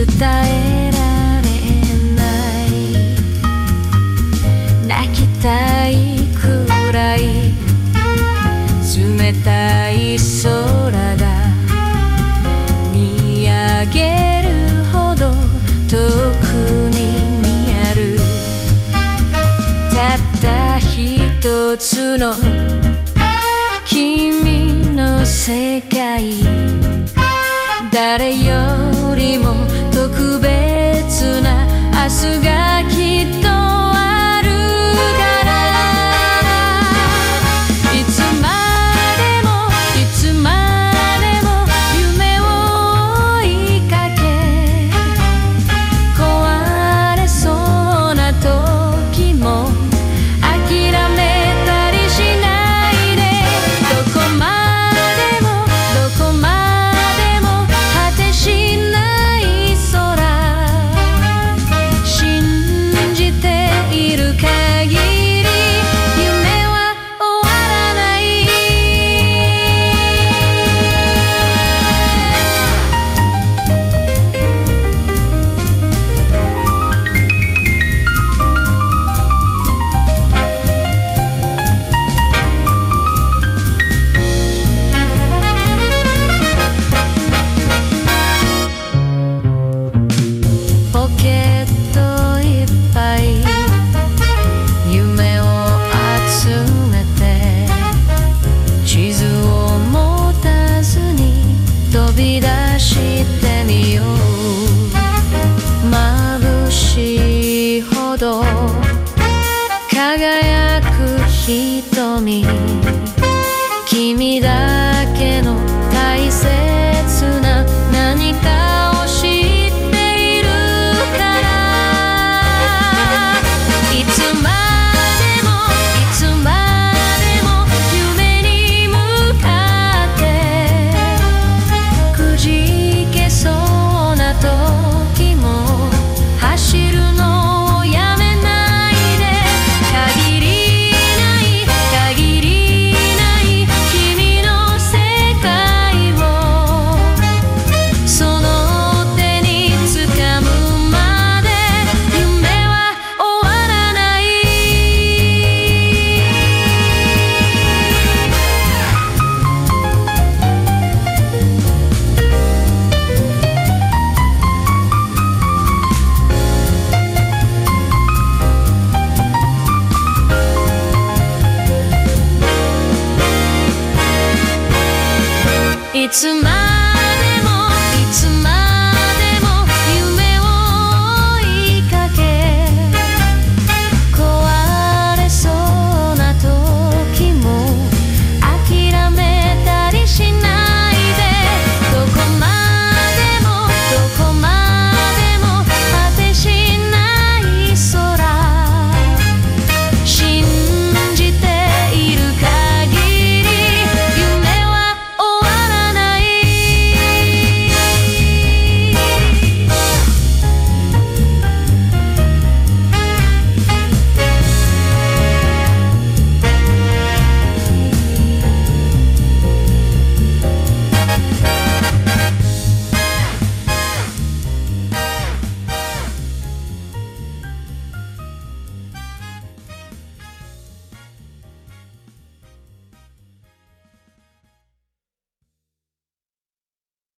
えられない泣きたいくらい冷たい空が見上げるほど遠くに見えるたった一つの君の世界誰よりも特別な明日がきっとあるからいつまでもいつまでも夢を追いかけ壊れそうな時も諦めたりしないでどこまでもどこまでも果てしない空信じている限り夢は終わらないポケットいっぱい夢を集めて地図を持たずに飛び出してみよう眩しいほど輝く瞳君だけの大切な何かを知っているからいつまでもいつまでも夢に向かってくじけそうな時も走るのをやめないで限りない限りない君の世界をその手に掴むまで夢は終わらないいつ